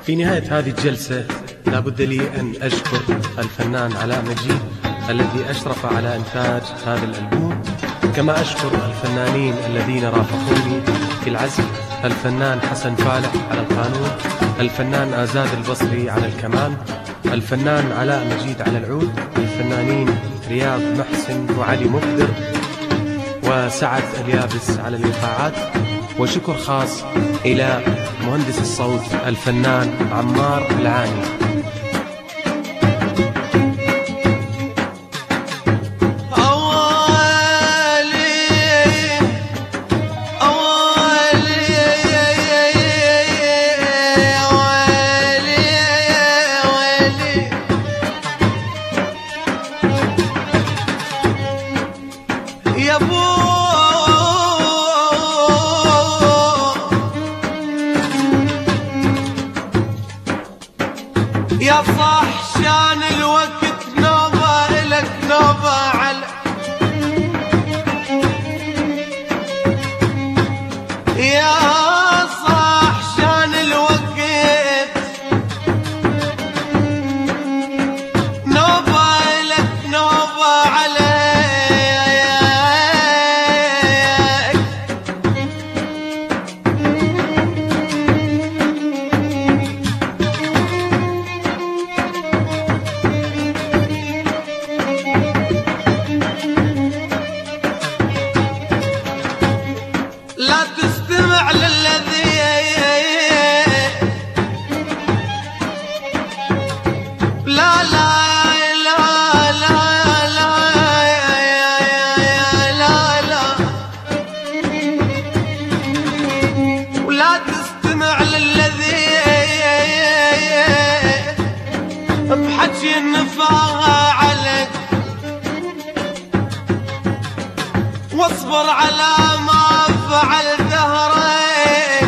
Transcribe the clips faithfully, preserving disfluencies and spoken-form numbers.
في نهاية هذه الجلسة لا بد لي أن أشكر الفنان علاء مجيد الذي أشرف على إنتاج هذا الألبوم، كما أشكر الفنانين الذين رافقوني في العزف: الفنان حسن فالح على القانون، الفنان آزاد البصري على الكمان، الفنان علاء مجيد على العود، الفنانين رياض محسن وعلي مقدر وسعد اليابس على الإيقاعات، وشكر خاص إلى مهندس الصوت الفنان عمار العاني. يا صاح شان الوقت نوبة إلك نوبة على يا صاح شان الوقت نوبة إلك نوبة عليك. لا تستمع للذي لا لا لا لا لا لا لا ولا تستمع للذي بحكي النفاها عليك، واصبر على ما فعل دهرك،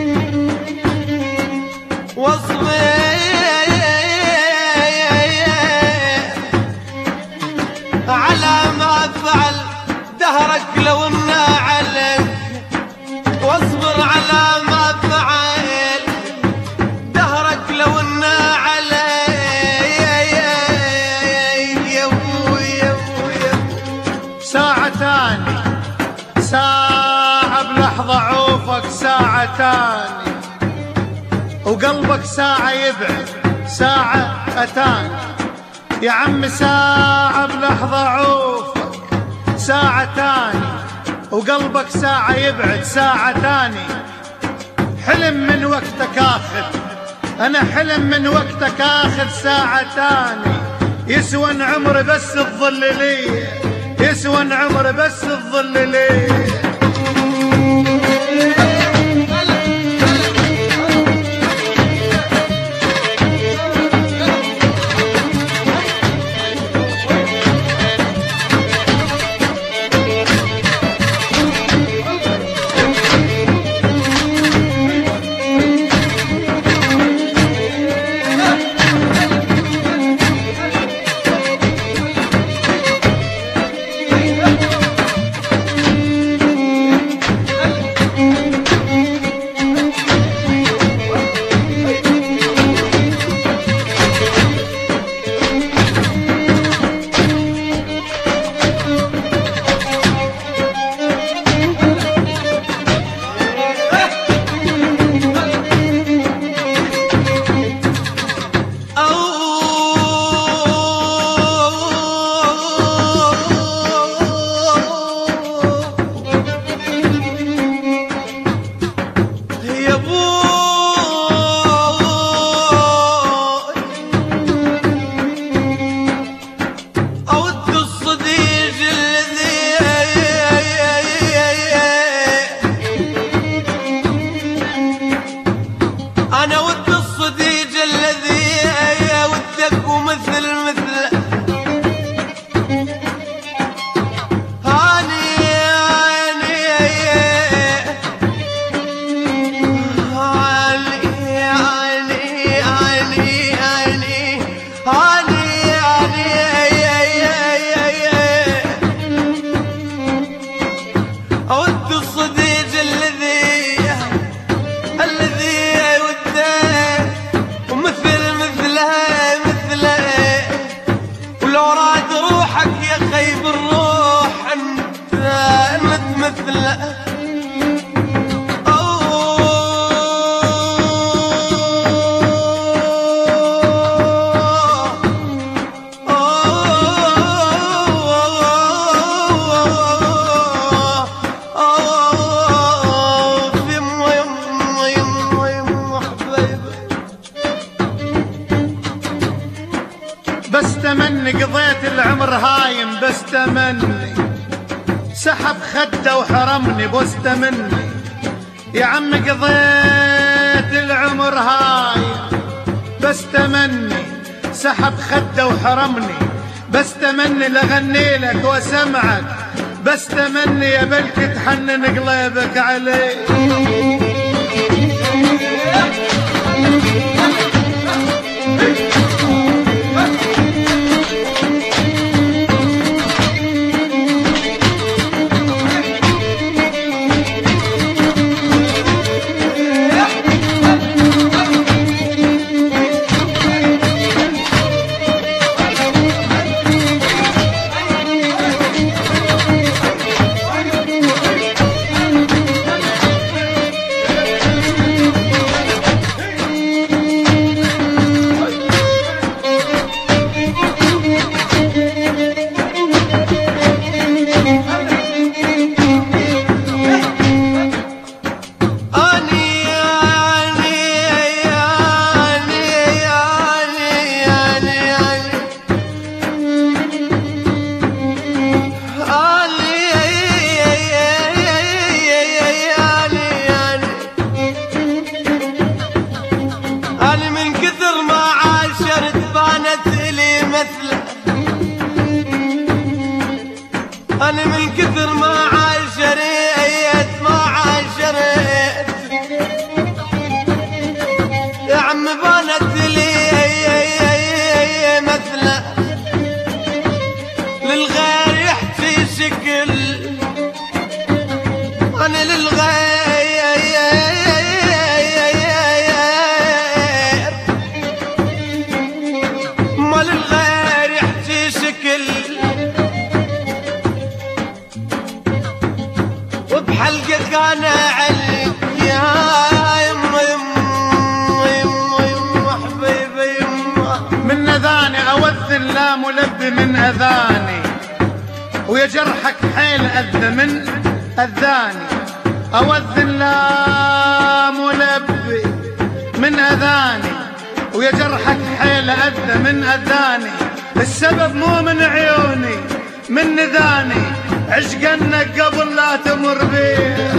واصبر على ما فعل دهرك لو انه عليك، واصبر على ما فعل دهرك لو انه عليك. يا ابوي يا ابوي يا ابوي ساعة تاني ساعة بلحظة عوفك، ساعة تاني وقلبك ساعة يبعد، ساعة أتاني يا عم، ساعة بلحظة عوفك، ساعة تاني وقلبك ساعة يبعد، ساعة تاني. حلم من وقتك آخذ، أنا حلم من وقتك آخذ ساعة تاني، يسوى عمر بس الظل لي، يسوى عمر بس الظل لي. اني قضيت العمر هايم بس تمني سحب خده وحرمني بس تمني. يا عم قضيت العمر هايم بس تمني سحب خده وحرمني بس تمني لغني لك وسمعك بس تمني يا بلك تحنن قلبك علي. أنا من كثر ما عاشريت ما عاشريت يا عم بانت لي مثله للغير يحكي شكل أنا للغير ما للغير يحكي شكل وبحلقك انا علي يا يما يما يما يما حبيبي يما. من اذاني اوذن لا ملبي من اذاني ويا جرحك حيل اذى من اذاني اوذن لا ملبي من اذاني ويا جرحك حيل اذى من اذاني. السبب مو من عيوني من نذاني عشقنك قبل لا تمر بيه.